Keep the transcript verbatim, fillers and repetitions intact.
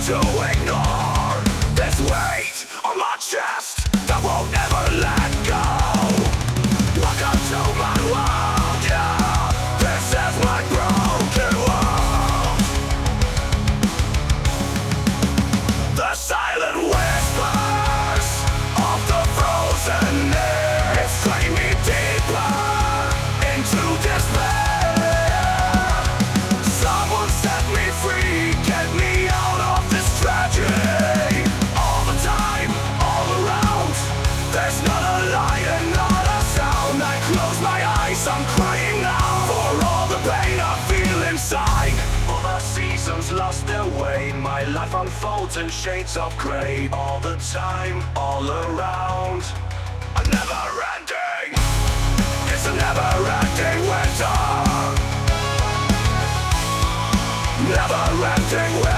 to ignore this weight on my chest that won't ever let go. Welcome to my world, yeah. This is my broken world. The silent whispers of the frozen air drag me deeper into despair. Someone set me free, get me out of this tragedy. All the time, all around, there's not a lie and not a sound. I close my eyes, I'm crying now for all the pain I feel inside. All the seasons lost their way, my life unfolds in shades of grey. All the time, all around, a never ending, it's a never ending winter. Never ending winter.